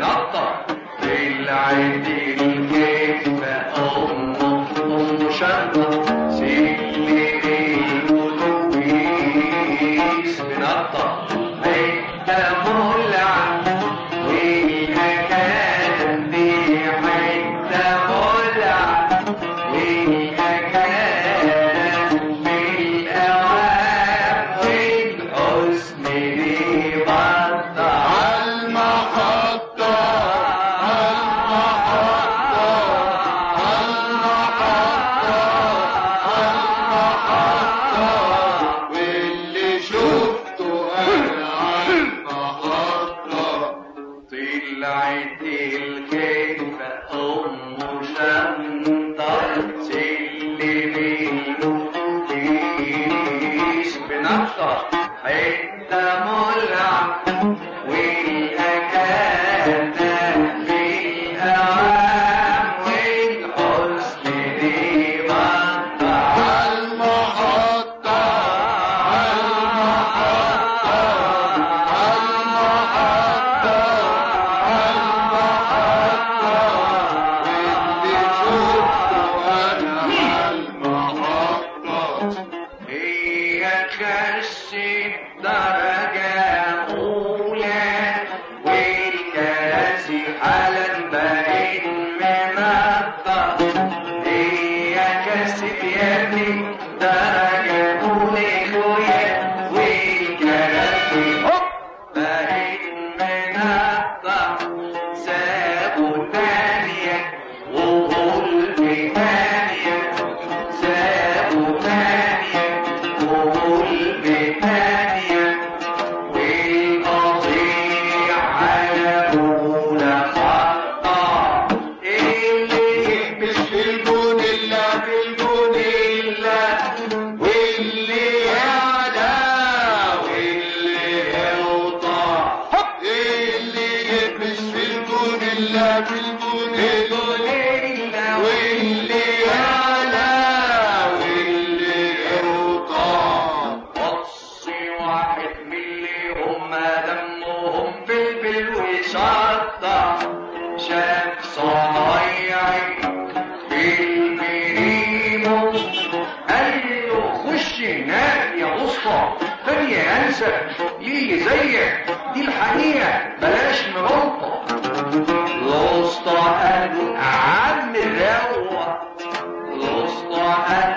بنقطع طلعت الكلمة أم شنطة سلي الأتوبيس بنقطع حتة مولعة والمكان دي حتة مولعة والمكان بالأوام والحزن دي بطة طلعت الكلمة أم شنطة سلي الأتوبيس بنقطع حتة مولعة والأكاد بالأوام والحزن دي بطة هي كرسي درجة أولى والكراسي حالا بقت منطة هي كرسي بيدي درجة أولى خويا والكراسي بقت منطة سابوا تانية وقلب تانية سابوا تانية وقلب تانية والقطيع على أولى خطة اللي يهبش في الجون إلا في الجون إلا واللي يعلى واللي يوطى اللي يهبش في الجون إلا في الجون إلا واللي يعلى واللي يوطى وصي واحد من اللي هم دمهم بلبل وشطة شاف صايعي في المريمو قال له خش هناك يا اسطى ثانية انسى ليه زيك دي الحقيقة بلاش مرنطة الاسطى قال عم الروق الاسطى قال